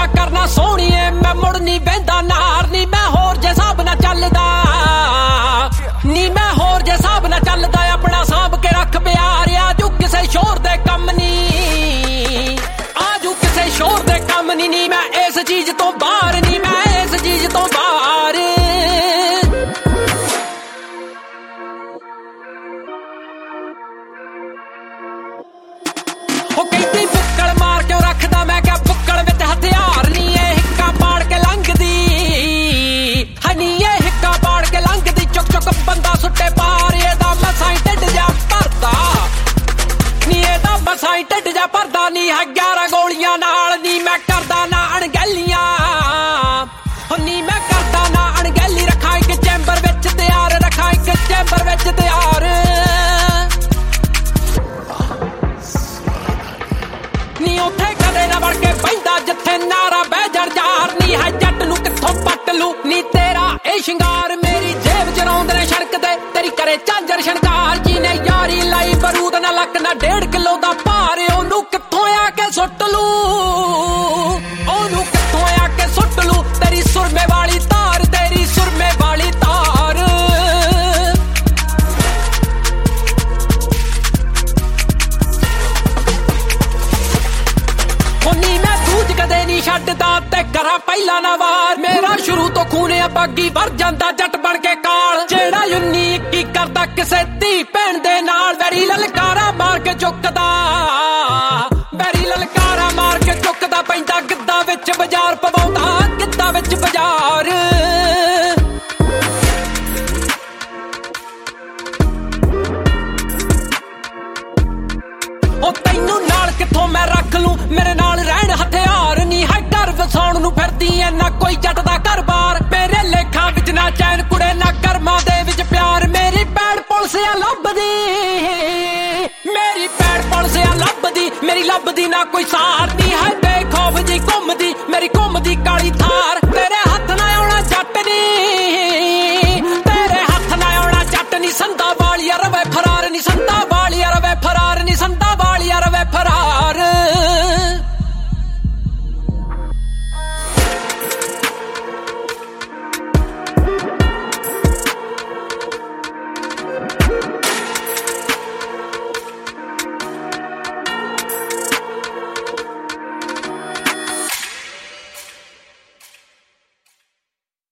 नशा करना सोहणीए मैं मुड़ नी बहिंदा नार नी मैं होर जे हिसाब ना चलदा नी मैं होर जे हिसाब ना चलदा अपना सांभ के रख प्यार आजू किसे शोर दे कम नी आजू किसे शोर दे कम नी मैं इस चीज तो बाहर नी मैं इस चीज तो बाहर ओ कहती बुक्कड़ मार क्यों रखदा मैं क्या बुक्कड़ विच हथियार नी ए हिक्का पाड़ के लंघदी हनी ए हिक्का पाड़ के लंघदी चुक चुक बंदा सुट्टे पार एदा मसाई ढिड जा भरदा नी एदा मसाई ढिड जा भरदा नी है 11 गोलियां नाल नी मैं करदा ना अणगैलियां नी मैं करदा ना अणगैली रखा एक चैंबर विच तैयार रखा एक चैंबर विच तैयार नी उथे कदे ना बढ़ के पैंदा जिथे नारा बह जड़ जार नी है जट नू किथों पट लू नी तेरा ए शिंगार मेरी जेब च रौंदे ने सड़क ते तेरी करे झांजर शनकार जी ने यारी लाई बरूद ना लक ना 1.5 किलो दा भार ओनू किथों आके सुट लू ओनू किथों आके सुट लू तेरी सुरमे वाली तार तेरी सुरमे वाली तार नी मैं दूज कदे नहीं छड्डदा ते करा पहला ना वार मेरा शुरू तो खून बागी भर जांदा जट बन के काल जेड़ा यूनी की करदा किसे धी भैन दे नाल वैरी ललकारा मार के चुकदा वैरी ललकारा मार के चुकदा पैंदा गिद्दा विच बाजार पवाउंदा गिद्दा विच बाजार ओ तैनू नाल किथों मैं रख लूं मेरे नाल रहन हथियार नी है घर वसाउण नू फिरदी ऐ ना कोई जट दा घर बार मेरे लेखा विच ना चैन कुड़े ना कर्मां दे विच प्यार मेरी पैड़ पुलसिया लभदी मेरी पैड़ पुलसिया लभदी मेरी लभदी ना कोई सार नी है बेखौफ जी घुमदी मेरी घुमदी काली थार